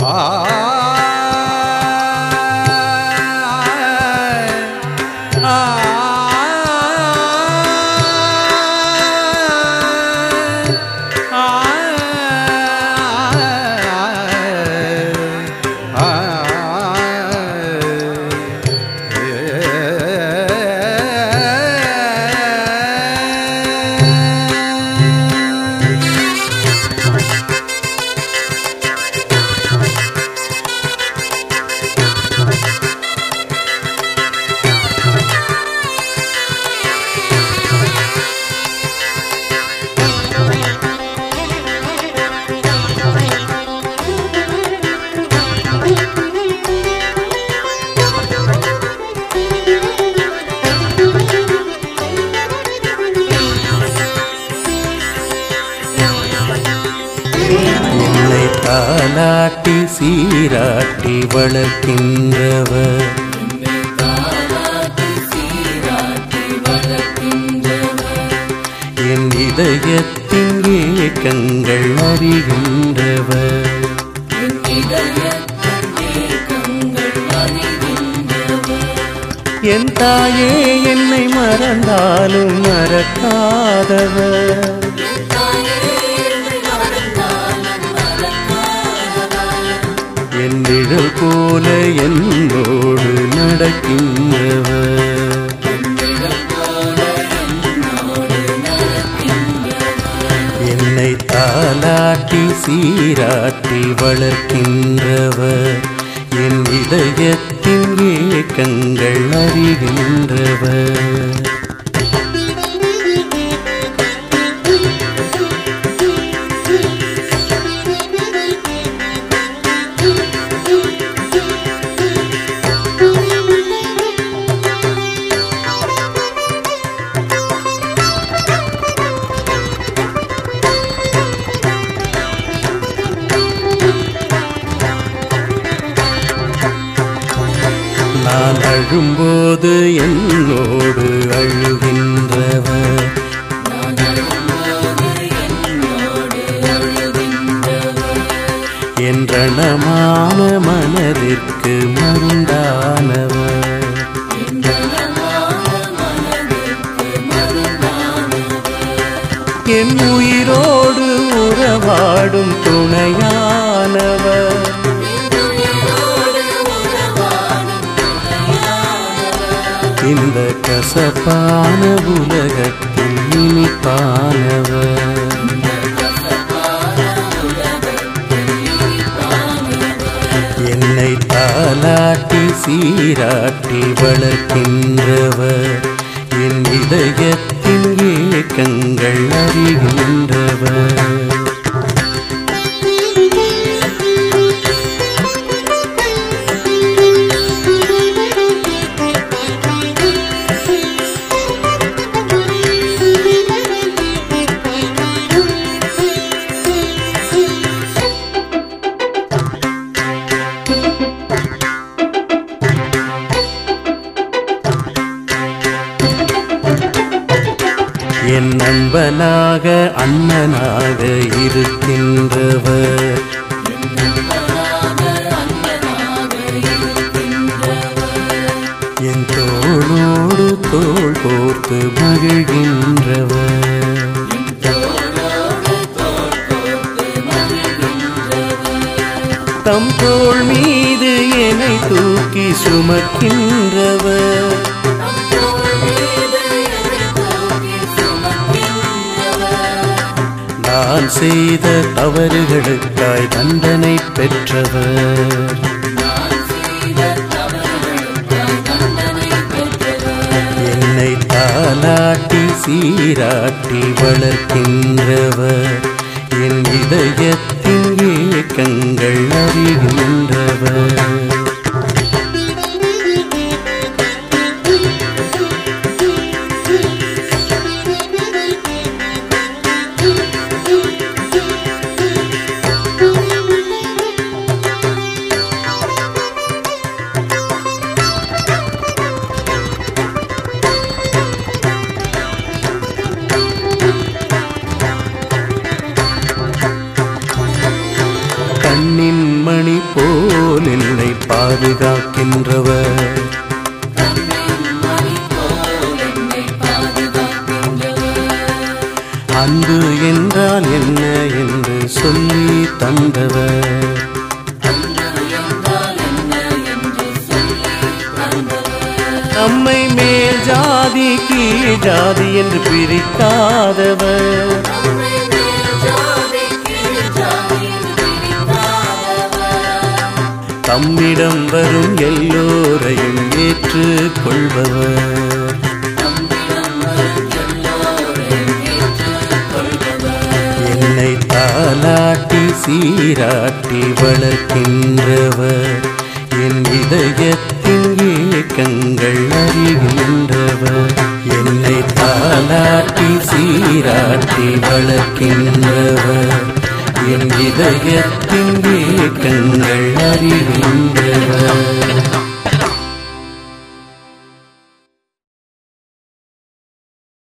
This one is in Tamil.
தாலாட்டி சீராட்டி வளர்க்கின்றவர் என் இதயத்தின் ஏக்கங்கள் அறிகின்றவர் என் தாயே என்னை மறந்தாலும் மறக்காதவர் என் நிழல் போல என்னோடு நடக்கின்றவர் என்னை தாலாட்டி சீராட்டி வளர்க்கின்றவர் என் இதயத்தின் ஏக்கங்கள் அறிகின்றவர் நான் அழும்போது என்னோடு அழுகின்றவர் என் ரணமான மனதிற்கு மருந்தானவர் என் உயிரோடு உறவாடும் துணையானவர் இந்த கசப்பான உலகத்தில் இனிப்பானவர் என்னை தாலாட்டி சீராட்டி வளர்க்கின்றவர் என் இதயத்தின் ஏக்கங்கள் அறிகின்றவர் என் நண்பனாக அண்ணனாக இருக்கின்றவர் என் தோளோடு தோள் கோர்த்து மகிழ்கின்றவர் தம் தோள் மீது என்னை தூக்கி சுமக்கின்றவர் நான் செய்த தவறுகளுக்காய் தண்டனை பெற்றவர் என்னை தாலாட்டி சீராட்டி வளர்க்கின்றவர் என் இதயத்தின் ஏக்கங்கள் அறிகின்றவர் கண்ணின் மணி போ போல் என்னை பாதுகாக்கின்றவர். அன்பு என்றால் என்ன என்று சொல்லி தந்தவர். நம்மை மேல் ஜாதி கீழ் ஜாதி என்று பிரிக்காதவர். தம்மிடம் வரும் எல்லோரையும் ஏற்றுக் கொள்பவர். என்னை தாலாட்டி சீராட்டி வளர்க்கின்றவர். என் இதயத்தின் ஏக்கங்கள் அறிகின்றவர். என்னை தாலாட்டி சீராட்டி வளர்க்கின்றவர். என் இதயத்தின் ஏக்கங்கள் அறிகின்றவர்.